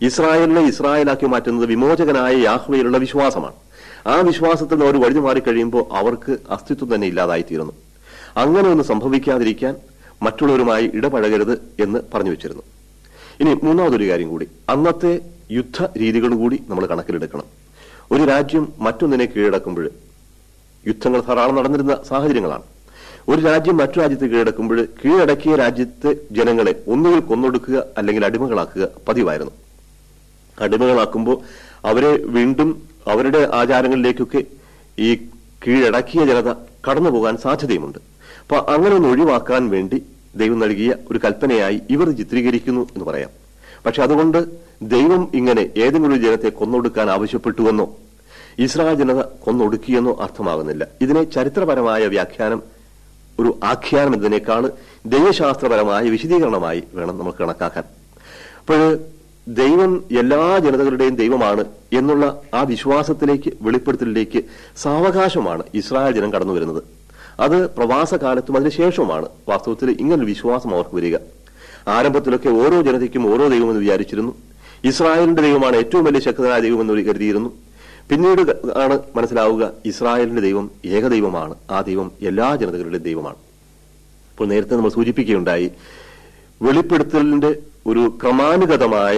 ഇസ്രായേലിനെ ഇസ്രായേലാക്കി മാറ്റുന്നത് വിമോചകനായ യാഹ്വയിലുള്ള വിശ്വാസമാണ്. ആ വിശ്വാസത്തിൽ നിന്ന് അവർ വഴുതി മാറിക്കഴിയുമ്പോൾ അവർക്ക് അസ്തിത്വം തന്നെ ഇല്ലാതായിത്തീരുന്നു. അങ്ങനെ ഒന്ന് സംഭവിക്കാതിരിക്കാൻ മറ്റുള്ളവരുമായി ഇടപഴകരുത് എന്ന് പറഞ്ഞു വെച്ചിരുന്നു. ഇനി മൂന്നാമതൊരു കാര്യം കൂടി, അന്നത്തെ യുദ്ധ രീതികൾ കൂടി നമ്മൾ കണക്കിലെടുക്കണം. ഒരു രാജ്യം മറ്റൊന്നിനെ കീഴടക്കുമ്പോൾ, യുദ്ധങ്ങൾ ധാരാളം നടന്നിരുന്ന സാഹചര്യങ്ങളാണ്. ഒരു രാജ്യം മറ്റു രാജ്യത്തെ കീഴടക്കുമ്പോൾ കീഴടക്കിയ രാജ്യത്തെ ജനങ്ങളെ ഒന്നുകിൽ കൊന്നൊടുക്കുക അല്ലെങ്കിൽ അടിമകളാക്കുക പതിവായിരുന്നു. അടിമകളാക്കുമ്പോൾ അവരെ വീണ്ടും അവരുടെ ആചാരങ്ങളിലേക്കൊക്കെ ഈ കീഴടക്കിയ ജനത കടന്നുപോകാൻ സാധ്യതയുമുണ്ട്. അപ്പൊ അങ്ങനെ ഒന്ന് ഒഴിവാക്കാൻ വേണ്ടി ദൈവം നൽകിയ ഒരു കൽപ്പനയായി ഇവർ ചിത്രീകരിക്കുന്നു എന്ന് പറയാം. പക്ഷെ അതുകൊണ്ട് ദൈവം ഇങ്ങനെ ഏതെങ്കിലും ഒരു ജനത്തെ കൊന്നൊടുക്കാൻ ആവശ്യപ്പെട്ടുവെന്നോ ഇസ്രായേൽ ജനത കൊന്നൊടുക്കിയെന്നോ അർത്ഥമാകുന്നില്ല. ഇതിനെ ചരിത്രപരമായ വ്യാഖ്യാനം, ഒരു ആഖ്യാനം എന്നതിനേക്കാൾ ദൈവശാസ്ത്രപരമായ വിശദീകരണമായി വേണം നമ്മൾ കണക്കാക്കാൻ. അപ്പോൾ ദൈവം എല്ലാ ജനതകളുടെയും ദൈവമാണ് എന്നുള്ള ആ വിശ്വാസത്തിലേക്ക്, വെളിപ്പെടുത്തലിലേക്ക് സാവകാശമാണ് ഇസ്രായേൽ ജനം കടന്നു വരുന്നത്. അത് പ്രവാസകാലത്തും അതിനുശേഷവുമാണ് വാസ്തവത്തിൽ ഇങ്ങനൊരു വിശ്വാസം അവർക്ക് വരിക. ആരംഭത്തിലൊക്കെ ഓരോ ജനതയ്ക്കും ഓരോ ദൈവമെന്ന് വിചാരിച്ചിരുന്നു. ഇസ്രായേലിന്റെ ദൈവമാണ് ഏറ്റവും വലിയ ശക്തനായ ദൈവമെന്ന് കരുതിയിരുന്നു. പിന്നീട് ആണ് മനസ്സിലാവുക ഇസ്രായേലിന്റെ ദൈവം ഏകദൈവമാണ്, ആ ദൈവം എല്ലാ ജനതകളുടെയും ദൈവമാണ്. അപ്പോൾ നേരത്തെ നമ്മൾ സൂചിപ്പിക്കുകയുണ്ടായി, വെളിപ്പെടുത്തലിന്റെ ഒരു ക്രമാനുഗതമായ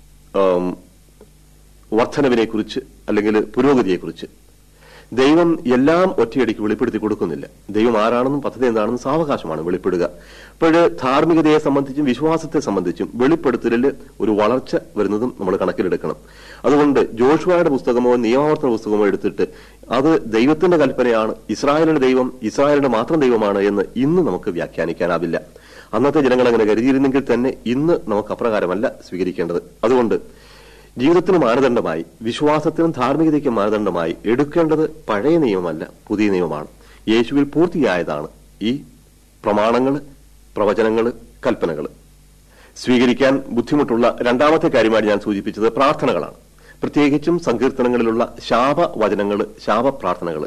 വർധനവിനെക്കുറിച്ച് അല്ലെങ്കിൽ പുരോഗതിയെക്കുറിച്ച്. ദൈവം എല്ലാം ഒറ്റയടിക്ക് വെളിപ്പെടുത്തി കൊടുക്കുന്നില്ല. ദൈവം ആരാണെന്നും പദ്ധതി എന്താണെന്നും സാവകാശമാണ് വെളിപ്പെടുക. അപ്പോഴ് ധാർമ്മികതയെ സംബന്ധിച്ചും വിശ്വാസത്തെ സംബന്ധിച്ചും വെളിപ്പെടുത്തലിൽ ഒരു വളർച്ച വരുന്നതും നമ്മൾ കണക്കിലെടുക്കണം. അതുകൊണ്ട് ജോഷുവയുടെ പുസ്തകമോ നിയമാവർത്തന പുസ്തകമോ എടുത്തിട്ട് അത് ദൈവത്തിന്റെ കൽപ്പനയാണ്, ഇസ്രായേലിന്റെ ദൈവം ഇസ്രായേലിന്റെ മാത്രം ദൈവമാണ് എന്ന് ഇന്ന് നമുക്ക് വ്യാഖ്യാനിക്കാനാവില്ല. അന്നത്തെ ജനങ്ങൾ അങ്ങനെ കരുതിയിരുന്നെങ്കിൽ തന്നെ ഇന്ന് നമുക്ക് അപ്രകാരമല്ല സ്വീകരിക്കേണ്ടത്. അതുകൊണ്ട് ജീവിതത്തിന് മാനദണ്ഡമായി, വിശ്വാസത്തിനും ധാർമ്മികതയ്ക്കും മാനദണ്ഡമായി എടുക്കേണ്ടത് പഴയ നിയമമല്ല, പുതിയ നിയമമാണ്. യേശുവിൽ പൂർത്തിയായതാണ് ഈ പ്രമാണങ്ങൾ, പ്രവചനങ്ങൾ, കൽപ്പനകൾ. സ്വീകരിക്കാൻ ബുദ്ധിമുട്ടുള്ള രണ്ടാമത്തെ കാര്യമായി ഞാൻ സൂചിപ്പിച്ചത് പ്രാർത്ഥനകളാണ്. പ്രത്യേകിച്ചും സങ്കീർത്തനങ്ങളിലുള്ള ശാപവചനങ്ങൾ, ശാപപ്രാർത്ഥനകൾ.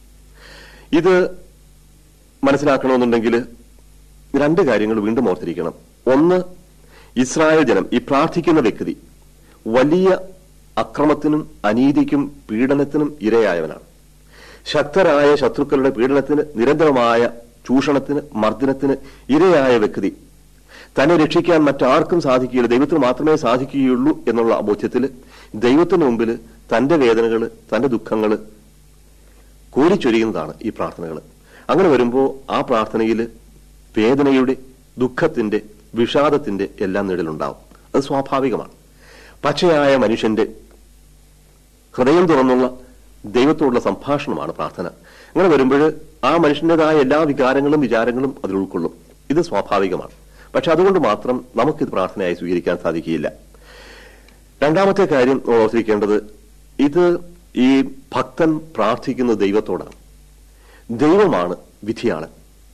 ഇത് മനസ്സിലാക്കണമെന്നുണ്ടെങ്കിൽ രണ്ട് കാര്യങ്ങൾ വീണ്ടും ഓർത്തിരിക്കണം. ഒന്ന്, ഇസ്രായേൽ ജനം, ഈ പ്രാർത്ഥിക്കുന്ന വ്യക്തി വലിയ അക്രമത്തിനും അനീതിക്കും പീഡനത്തിനും ഇരയായവനാണ്. ശക്തരായ ശത്രുക്കളുടെ പീഡനത്തിന്, നിരന്തരമായ ചൂഷണത്തിന്, മർദ്ദനത്തിന് ഇരയായ വ്യക്തി തന്നെ രക്ഷിക്കാൻ മറ്റാർക്കും സാധിക്കുകയില്ല, ദൈവത്തിന് മാത്രമേ സാധിക്കുകയുള്ളൂ എന്നുള്ള ബോധ്യത്തിൽ ദൈവത്തിന് മുമ്പിൽ തന്റെ വേദനകൾ, തന്റെ ദുഃഖങ്ങൾ കോരിച്ചൊരിയുന്നതാണ് ഈ പ്രാർത്ഥനകൾ. അങ്ങനെ വരുമ്പോൾ ആ പ്രാർത്ഥനയിൽ വേദനയുടെ, ദുഃഖത്തിന്റെ, വിഷാദത്തിന്റെ എല്ലാം നിഴലുണ്ടാവും. അത് സ്വാഭാവികമാണ്. പച്ചയായ മനുഷ്യന്റെ ഹൃദയം തുറന്നുള്ള ദൈവത്തോടുള്ള സംഭാഷണമാണ് പ്രാർത്ഥന. അങ്ങനെ വരുമ്പോൾ ആ മനുഷ്യന്റേതായ എല്ലാ വികാരങ്ങളും വിചാരങ്ങളും അതിൽ ഉൾക്കൊള്ളും. ഇത് സ്വാഭാവികമാണ്. പക്ഷെ അതുകൊണ്ട് മാത്രം നമുക്കിത് പ്രാർത്ഥനയായി സ്വീകരിക്കാൻ സാധിക്കുകയില്ല. രണ്ടാമത്തെ കാര്യം ഓർത്തിരിക്കേണ്ടത്, ഇത് ഈ ഭക്തൻ പ്രാർത്ഥിക്കുന്ന ദൈവത്തോടാണ്. ദൈവമാണ് വിധിയാളൻ.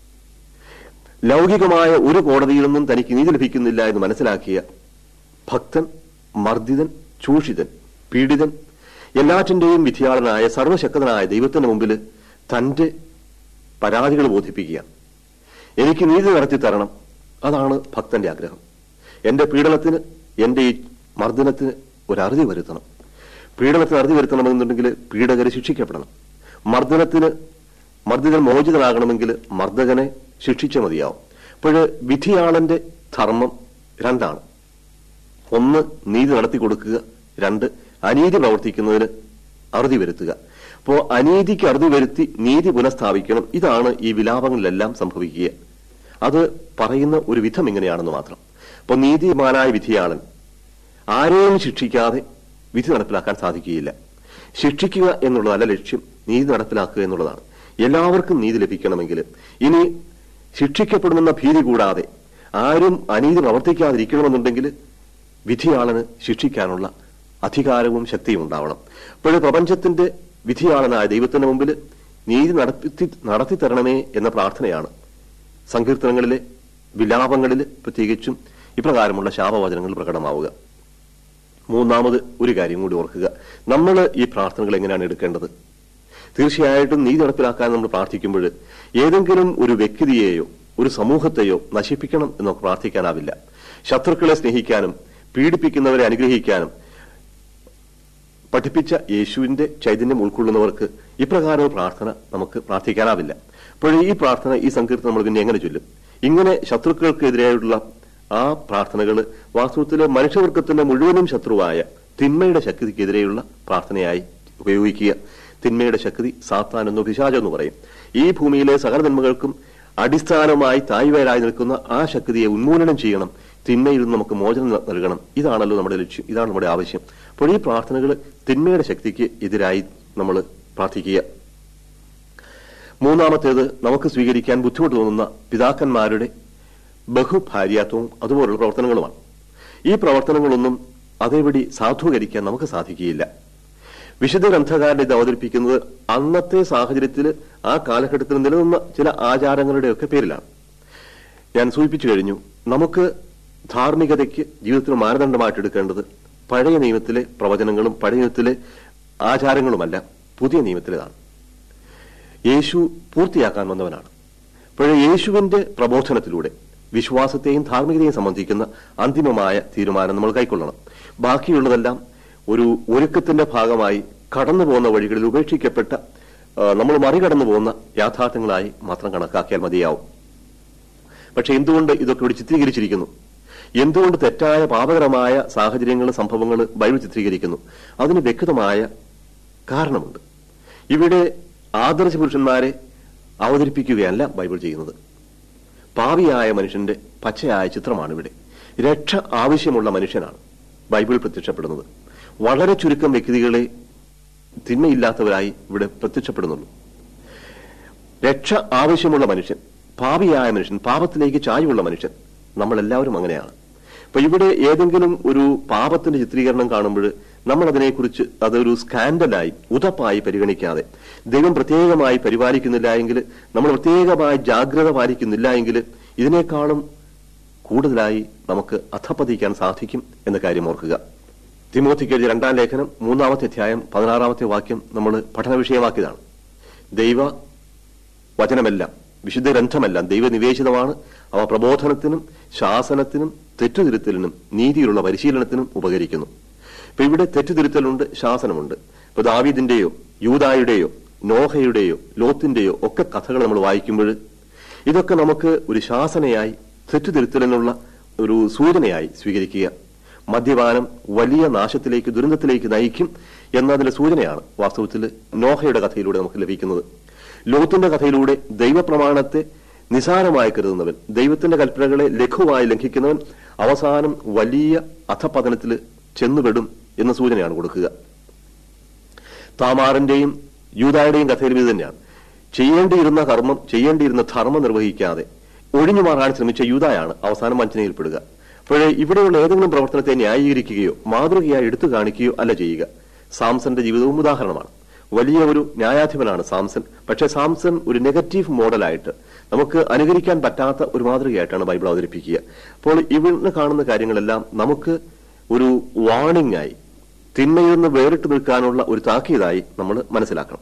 ലൗകികമായ ഒരു കോടതിയിൽ നിന്നും തനിക്ക് നീതി ലഭിക്കുന്നില്ല എന്ന് മനസ്സിലാക്കിയ ഭക്തൻ മർദ്ദിതൻ, ചൂഷിതൻ, പീഡിതൻ, എല്ലാറ്റിന്റെയും വിധിയാളനായ സർവശക്തനായ ദൈവത്തിന് മുമ്പിൽ തന്റെ പരാതികൾ ബോധിപ്പിക്കുകയാണ്. എനിക്ക് നീതി നടത്തി തരണം, അതാണ് ഭക്തന്റെ ആഗ്രഹം. എന്റെ പീഡനത്തിന്, എന്റെ ഈ മർദ്ദനത്തിന് ഒരറുതി വരുത്തണം. പീഡനത്തിന് അറുതി വരുത്തണമെന്നുണ്ടെങ്കിൽ പീഡകരെ ശിക്ഷിക്കപ്പെടണം. മർദ്ദനത്തിന് മർദ്ദിതൻ മോചിതനാകണമെങ്കിൽ മർദ്ദകനെ ശിക്ഷിച്ച മതിയാവും. അപ്പോൾ വിധിയാളന്റെ ധർമ്മം രണ്ടാണ്. ഒന്ന്, നീതി നടത്തി കൊടുക്കുക. രണ്ട്, അനീതി പ്രവർത്തിക്കുന്നതിന് അറുതി വരുത്തുക. അപ്പോ അനീതിക്ക് അറുതി വരുത്തി നീതി പുനഃസ്ഥാപിക്കണം. ഇതാണ് ഈ വിലാപങ്ങളിലെല്ലാം സംഭവിക്കുക. അത് പറയുന്ന ഒരു വിധം ഇങ്ങനെയാണെന്ന് മാത്രം. അപ്പോൾ നീതിമാനായ വിധിയാളൻ ആരെയും ശിക്ഷിക്കാതെ വിധി നടപ്പിലാക്കാൻ സാധിക്കുകയില്ല. ശിക്ഷിക്കുക എന്നുള്ളതല്ല ലക്ഷ്യം, നീതി നടപ്പിലാക്കുക എന്നുള്ളതാണ്. എല്ലാവർക്കും നീതി ലഭിക്കണമെങ്കിൽ ഇനി ശിക്ഷിക്കപ്പെടുമെന്ന ഭീതി കൂടാതെ ആരും അനീതി പ്രവർത്തിക്കാതിരിക്കണമെന്നുണ്ടെങ്കിൽ വിധിയാളന് ശിക്ഷിക്കാനുള്ള അധികാരവും ശക്തിയും ഉണ്ടാവണം. അപ്പോൾ പ്രപഞ്ചത്തിന്റെ വിധിയാളനായ ദൈവത്തിന്റെ മുമ്പിൽ നീതി നടത്തി നടത്തി തരണമേ എന്ന പ്രാർത്ഥനയാണ് സങ്കീർത്തനങ്ങളിലെ വിലാപങ്ങളിൽ, പ്രത്യേകിച്ചും ഇപ്രകാരമുള്ള ശാപവചനങ്ങൾ പ്രകടമാവുക. മൂന്നാമത് ഒരു കാര്യം കൂടി ഓർക്കുക, നമ്മൾ ഈ പ്രാർത്ഥനകൾ എങ്ങനെയാണ് എടുക്കേണ്ടത്? തീർച്ചയായിട്ടും നീതി നടപ്പിലാക്കാൻ നമ്മൾ പ്രാർത്ഥിക്കുമ്പോൾ ഏതെങ്കിലും ഒരു വ്യക്തിയെയോ ഒരു സമൂഹത്തെയോ നശിപ്പിക്കണം എന്നൊക്കെ പ്രാർത്ഥിക്കാനാവില്ല. ശത്രുക്കളെ സ്നേഹിക്കാനും പീഡിപ്പിക്കുന്നവരെ അനുഗ്രഹിക്കാനും പഠിപ്പിച്ച യേശുവിന്റെ ചൈതന്യം ഉൾക്കൊള്ളുന്നവർക്ക് ഇപ്രകാരം പ്രാർത്ഥന നമുക്ക് പ്രാർത്ഥിക്കാനാവില്ല. അപ്പോൾ ഈ പ്രാർത്ഥന, ഈ സങ്കീർത്തനം നമ്മൾ പിന്നെ എങ്ങനെ ചൊല്ലും? ഇങ്ങനെ ശത്രുക്കൾക്കെതിരെയുള്ള ആ പ്രാർത്ഥനകൾ വാസ്തവത്തില് മനുഷ്യവർഗത്തിന്റെ മുഴുവനും ശത്രുവായ തിന്മയുടെ ശക്തിക്കെതിരെയുള്ള പ്രാർത്ഥനയായി ഉപയോഗിക്കുക. തിന്മയുടെ ശക്തി സാത്താൻ എന്നോ പിശാചം എന്ന് പറയും. ഈ ഭൂമിയിലെ സകല നന്മകൾക്കും അടിസ്ഥാനമായി തായ്വേരായി നിൽക്കുന്ന ആ ശക്തിയെ ഉന്മൂലനം ചെയ്യണം. തിന്മയിൽ നിന്ന് നമുക്ക് മോചനം നൽകണം. ഇതാണല്ലോ നമ്മുടെ ലക്ഷ്യം, ഇതാണ് നമ്മുടെ ആവശ്യം. അപ്പോൾ ഈ പ്രാർത്ഥനകൾ തിന്മയുടെ ശക്തിക്ക് എതിരായി നമ്മൾ പ്രാർത്ഥിക്കുക. മൂന്നാമത്തേത്, നമുക്ക് സ്വീകരിക്കാൻ ബുദ്ധിമുട്ട് തോന്നുന്ന പിതാക്കന്മാരുടെ ബഹുഭാര്യാത്വവും അതുപോലുള്ള പ്രവർത്തനങ്ങളുമാണ്. ഈ പ്രവർത്തനങ്ങളൊന്നും അതേപടി സാധൂകരിക്കാൻ നമുക്ക് സാധിക്കുകയില്ല. വിശുദ്ധ ഗ്രന്ഥകാരൻ ഇത് അവതരിപ്പിക്കുന്നത് അന്നത്തെ സാഹചര്യത്തിൽ ആ കാലഘട്ടത്തിൽ നിലനിന്ന ചില ആചാരങ്ങളുടെയൊക്കെ പേരിലാണ്. ഞാൻ സൂചിപ്പിച്ചു കഴിഞ്ഞു, നമുക്ക് ധാർമ്മികതയ്ക്ക് ജീവിതത്തിൽ മാനദണ്ഡമായിട്ട് എടുക്കേണ്ടത് പഴയ നിയമത്തിലെ പ്രവചനങ്ങളും പഴയ നിയമത്തിലെ ആചാരങ്ങളുമല്ല, പുതിയ നിയമത്തിലേതാണ്. യേശു പൂർത്തിയാക്കാൻ വന്നവനാണ്. പഴയ യേശുവിന്റെ പ്രബോധനത്തിലൂടെ വിശ്വാസത്തെയും ധാർമ്മികതയെയും സംബന്ധിക്കുന്ന അന്തിമമായ തീരുമാനം നമ്മൾ കൈക്കൊള്ളണം. ബാക്കിയുള്ളതെല്ലാം ഒരു ഒരുക്കത്തിന്റെ ഭാഗമായി കടന്നു പോകുന്ന വഴികളിൽ ഉപേക്ഷിക്കപ്പെട്ട നമ്മൾ മറികടന്നു പോകുന്ന യാഥാർത്ഥ്യങ്ങളായി മാത്രം കണക്കാക്കിയാൽ മതിയാവും. പക്ഷെ എന്തുകൊണ്ട് ഇതൊക്കെ ഇവിടെ ചിത്രീകരിച്ചിരിക്കുന്നു? എന്തുകൊണ്ട് തെറ്റായ പാപകരമായ സാഹചര്യങ്ങൾ, സംഭവങ്ങൾ ബൈബിൾ ചിത്രീകരിക്കുന്നു? അതിന് വ്യക്തമായ കാരണമുണ്ട്. ഇവിടെ ആദർശ പുരുഷന്മാരെ അവതരിപ്പിക്കുകയല്ല ബൈബിൾ ചെയ്യുന്നത്. പാപിയായ മനുഷ്യന്റെ പച്ചയായ ചിത്രമാണ് ഇവിടെ. രക്ഷ ആവശ്യമുള്ള മനുഷ്യനാണ് ബൈബിൾ പ്രത്യക്ഷപ്പെടുന്നത്. വളരെ ചുരുക്കം വ്യക്തികളെ തിന്മയില്ലാത്തവരായി ഇവിടെ പ്രത്യക്ഷപ്പെടുന്നുള്ളൂ. രക്ഷ ആവശ്യമുള്ള മനുഷ്യൻ, പാപിയായ മനുഷ്യൻ, പാപത്തിലേക്ക് ചായ്വുള്ള മനുഷ്യൻ, നമ്മളെല്ലാവരും അങ്ങനെയാണ്. അപ്പൊ ഇവിടെ ഏതെങ്കിലും ഒരു പാപത്തിന്റെ ചിത്രീകരണം കാണുമ്പോൾ നമ്മൾ അതിനെക്കുറിച്ച് അതൊരു സ്കാൻഡലായി, ഉതപ്പായി പരിഗണിക്കാതെ, ദൈവം പ്രത്യേകമായി പരിപാലിക്കുന്നില്ല എങ്കിൽ, നമ്മൾ പ്രത്യേകമായി ജാഗ്രത പാലിക്കുന്നില്ല എങ്കിൽ ഇതിനേക്കാളും കൂടുതലായി നമുക്ക് അധപ്പതിക്കാൻ സാധിക്കും എന്ന കാര്യം ഓർക്കുക. തിമോത്തിക്ക് എഴുതിയ രണ്ടാം ലേഖനം മൂന്നാമത്തെ അധ്യായം പതിനാറാമത്തെ വാക്യം നമ്മൾ പഠന വിഷയമാക്കിയതാണ്. ദൈവ വചനമെല്ലാം, വിശുദ്ധ ഗ്രന്ഥമെല്ലാം ദൈവനിവേശിതമാണ്. അവ പ്രബോധനത്തിനും ശാസനത്തിനും തെറ്റുതിരുത്തലിനും നീതിയിലുള്ള പരിശീലനത്തിനും ഉപകരിക്കുന്നു. ഇപ്പൊ ഇവിടെ തെറ്റുതിരുത്തലുണ്ട്, ശാസനമുണ്ട്. ഇപ്പൊ ദാവീദിന്റെയോ യൂദായുടെയോ നോഹയുടെയോ ലോത്തിന്റെയോ ഒക്കെ കഥകൾ നമ്മൾ വായിക്കുമ്പോൾ ഇതൊക്കെ നമുക്ക് ഒരു ശാസനയായി, തെറ്റുതിരുത്തലിനുള്ള ഒരു സൂചനയായി സ്വീകരിക്കുക. മദ്യപാനം വലിയ നാശത്തിലേക്ക്, ദുരന്തത്തിലേക്ക് നയിക്കും എന്നതിന്റെ സൂചനയാണ് വാസ്തവത്തിൽ നോഹയുടെ കഥയിലൂടെ നമുക്ക് ലഭിക്കുന്നത്. ലോത്തിന്റെ കഥയിലൂടെ ദൈവപ്രമാണത്തെ നിസാരമായി കരുതുന്നവൻ, ദൈവത്തിന്റെ കൽപ്പനകളെ ലഘുവായി ലംഘിക്കുന്നവൻ അവസാനം വലിയ അധപതനത്തിൽ ചെന്നുപെടും എന്ന സൂചനയാണ് കൊടുക്കുക. താമാറിന്റെയും യൂദായുടെയും കഥയിൽ ഇത് തന്നെയാണ്. ചെയ്യേണ്ടിയിരുന്ന കർമ്മം, ചെയ്യേണ്ടിയിരുന്ന ധർമ്മം നിർവഹിക്കാതെ ഒഴിഞ്ഞു മാറാൻ ശ്രമിച്ച യൂദായാണ് അവസാനം വഞ്ചനയിൽപ്പെടുക. അപ്പോഴേ ഇവിടെയുള്ള ഏതെങ്കിലും പ്രവർത്തനത്തെ ന്യായീകരിക്കുകയോ മാതൃകയായി എടുത്തു കാണിക്കുകയോ അല്ല ചെയ്യുക. സാംസന്റെ ജീവിതവും ഉദാഹരണമാണ്. വലിയ ഒരു ന്യായാധിപനാണ് സാംസൺ. പക്ഷേ സാംസൺ ഒരു നെഗറ്റീവ് മോഡലായിട്ട്, നമുക്ക് അനുകരിക്കാൻ പറ്റാത്ത ഒരു മാതൃകയായിട്ടാണ് ബൈബിൾ അവതരിപ്പിക്കുക. അപ്പോൾ ഇവിടെ കാണുന്ന കാര്യങ്ങളെല്ലാം നമുക്ക് ഒരു വാർണിംഗ് ആയി, തിന്മയിൽ നിന്ന് വേറിട്ട് നിൽക്കാനുള്ള ഒരു താക്കീതായി നമ്മൾ മനസ്സിലാക്കണം.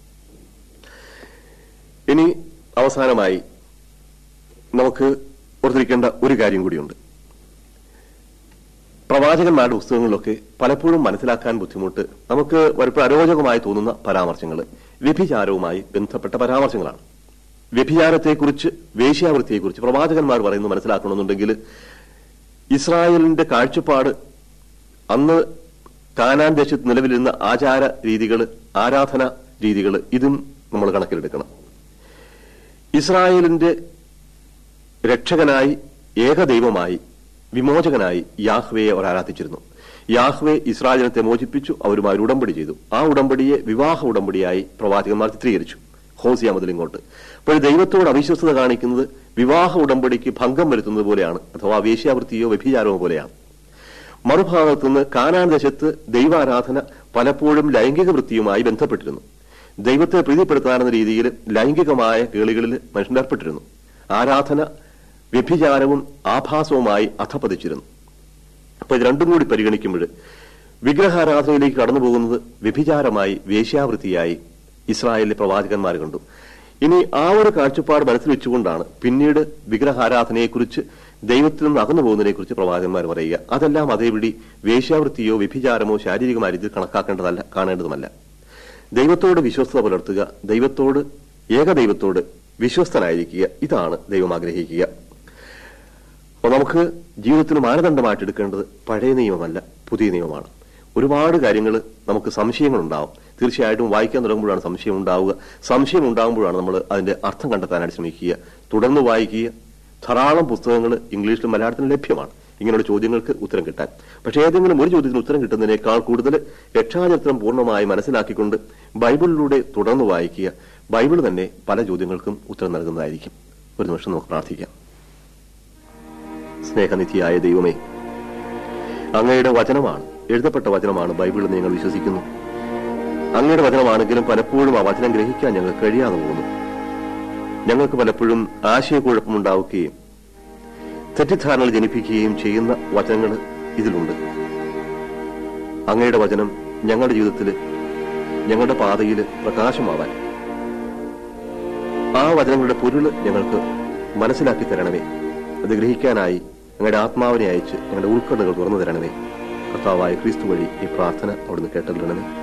ഇനി അവസാനമായി നമുക്ക് ഓർത്തിരിക്കേണ്ട ഒരു കാര്യം കൂടിയുണ്ട്. പ്രവാചകന്മാരുടെ പുസ്തകങ്ങളിലൊക്കെ പലപ്പോഴും മനസ്സിലാക്കാൻ ബുദ്ധിമുട്ട്, നമുക്ക് പലപ്പോഴും അരോചകമായി തോന്നുന്ന പരാമർശങ്ങൾ വ്യഭിചാരവുമായി ബന്ധപ്പെട്ട പരാമർശങ്ങളാണ്. വ്യഭിചാരത്തെക്കുറിച്ച്, വേശ്യാവൃത്തിയെക്കുറിച്ച് പ്രവാചകന്മാർ പറയുന്നത് മനസ്സിലാക്കണമെന്നുണ്ടെങ്കിൽ ഇസ്രായേലിന്റെ കാഴ്ചപ്പാട്, അന്ന് കാനാൻ ദേശത്ത് നിലവിലിരുന്ന ആചാര രീതികൾ, ആരാധന രീതികൾ, ഇതും നമ്മൾ കണക്കിലെടുക്കണം. ഇസ്രായേലിന്റെ രക്ഷകനായി, ഏകദൈവമായി, വിമോചകനായി യാഹ്വയെ അവർ ആരാധിച്ചിരുന്നു. യാഹ്വെ ഇസ്രായേൽ ജനത്തെ മോചിപ്പിച്ചു, അവരുമായി ഒരു ഉടമ്പടി ചെയ്തു. ആ ഉടമ്പടിയെ വിവാഹ ഉടമ്പടിയായി പ്രവാചകന്മാർ ചിത്രീകരിച്ചു, ഹോസിയ മുതൽ ഇങ്ങോട്ട്. അപ്പോൾ ദൈവത്തോട് അവിശ്വസ്തത കാണിക്കുന്നത് വിവാഹ ഉടമ്പടിക്ക് ഭംഗം വരുത്തുന്നത് പോലെയാണ്, അഥവാ വേശ്യാവൃത്തിയോ വ്യഭിചാരമോ പോലെയാണ്. മറുഭാഗത്തുനിന്ന് കാനാൻ ദേശത്ത് ദൈവാരാധന പലപ്പോഴും ലൈംഗിക വൃത്തിയുമായി ബന്ധപ്പെട്ടിരുന്നു. ദൈവത്തെ പ്രീതിപ്പെടുത്താനെന്ന രീതിയിൽ ലൈംഗികമായ കേളികളിൽ മനുഷ്യനേർപ്പെട്ടിരുന്നു. ആരാധന വ്യഭിചാരവും ആഭാസവുമായി അധപ്പതിച്ചിരുന്നു. അപ്പൊ ഇത് രണ്ടും കൂടി പരിഗണിക്കുമ്പോൾ വിഗ്രഹാരാധനയിലേക്ക് കടന്നു പോകുന്നത് വ്യഭിചാരമായി, വേശ്യാവൃത്തിയായി ഇസ്രായേലിലെ പ്രവാചകന്മാർ കണ്ടു. ഇനി ആ ഒരു കാഴ്ചപ്പാട് മനസ്സിൽ വെച്ചുകൊണ്ടാണ് പിന്നീട് വിഗ്രഹാരാധനയെക്കുറിച്ച് ദൈവത്തിൽ നിന്ന് അകന്നു പോകുന്നതിനെ കുറിച്ച് പ്രവാചകന്മാർ പറയുക. അതെല്ലാം അതേപടി വേശ്യാവൃത്തിയോ വ്യഭിചാരമോ ശാരീരികമായ രീതിയിൽ കണക്കാക്കേണ്ടതല്ല, കാണേണ്ടതുമല്ല. ദൈവത്തോട് വിശ്വസ്തത പുലർത്തുക, ദൈവത്തോട് ഏകദൈവത്തോട് വിശ്വസ്തനായിരിക്കുക, ഇതാണ് ദൈവം ആഗ്രഹിക്കുക. അപ്പോൾ നമുക്ക് ജീവിതത്തിന് മാനദണ്ഡമായിട്ട് എടുക്കേണ്ടത് പഴയ നിയമമല്ല, പുതിയ നിയമമാണ്. ഒരുപാട് കാര്യങ്ങൾ നമുക്ക് സംശയങ്ങളുണ്ടാവും. തീർച്ചയായിട്ടും വായിക്കാൻ തുടങ്ങുമ്പോഴാണ് സംശയം ഉണ്ടാവുക. സംശയം ഉണ്ടാകുമ്പോഴാണ് നമ്മൾ അതിന്റെ അർത്ഥം കണ്ടെത്താനായിട്ട് ശ്രമിക്കുക. തുടർന്ന് വായിക്കുക. ധാരാളം പുസ്തകങ്ങൾ ഇംഗ്ലീഷിലും മലയാളത്തിലും ലഭ്യമാണ് ഇങ്ങനെയുള്ള ചോദ്യങ്ങൾക്ക് ഉത്തരം കിട്ടാൻ. പക്ഷേ ഏതെങ്കിലും ഒരു ചോദ്യത്തിന് ഉത്തരം കിട്ടുന്നതിനേക്കാൾ കൂടുതൽ രക്ഷാചരിത്രം പൂർണ്ണമായി മനസ്സിലാക്കിക്കൊണ്ട് ബൈബിളിലൂടെ തുടർന്ന് വായിക്കുക. ബൈബിൾ തന്നെ പല ചോദ്യങ്ങൾക്കും ഉത്തരം നൽകുന്നതായിരിക്കും. ഒരു നിമിഷം നമുക്ക് പ്രാർത്ഥിക്കാം. സ്നേഹനിധിയായ ദൈവമേ, അങ്ങയുടെ വചനമാണ്, എഴുതപ്പെട്ട വചനമാണ് ബൈബിൾ എന്ന് ഞങ്ങൾ വിശ്വസിക്കുന്നു. അങ്ങയുടെ വചനമാണെങ്കിലും പലപ്പോഴും ആ വചനം ഗ്രഹിക്കാൻ ഞങ്ങൾ കഴിയാതെ പോകുന്നു. ഞങ്ങൾക്ക് പലപ്പോഴും ആശയക്കുഴപ്പമുണ്ടാവുകയും തെറ്റിദ്ധാരണകൾ ജനിപ്പിക്കുകയും ചെയ്യുന്ന വചനങ്ങൾ ഇതിലുണ്ട്. അങ്ങയുടെ വചനം ഞങ്ങളുടെ ജീവിതത്തിൽ, ഞങ്ങളുടെ പാതയിൽ പ്രകാശമാവാൻ ആ വചനങ്ങളുടെ പൊരുൾ ഞങ്ങൾക്ക് മനസ്സിലാക്കി തരണമേ. അത് ഗ്രഹിക്കാനായി ഞങ്ങളുടെ ആത്മാവിനെ അയച്ച് ഞങ്ങളുടെ ഉൾക്കണ്ണുകൾ തുറന്നു തരണമേ. കർത്താവായ ക്രിസ്തു വഴി ഈ പ്രാർത്ഥന അവിടുന്ന് കേട്ടല്ലണമേ.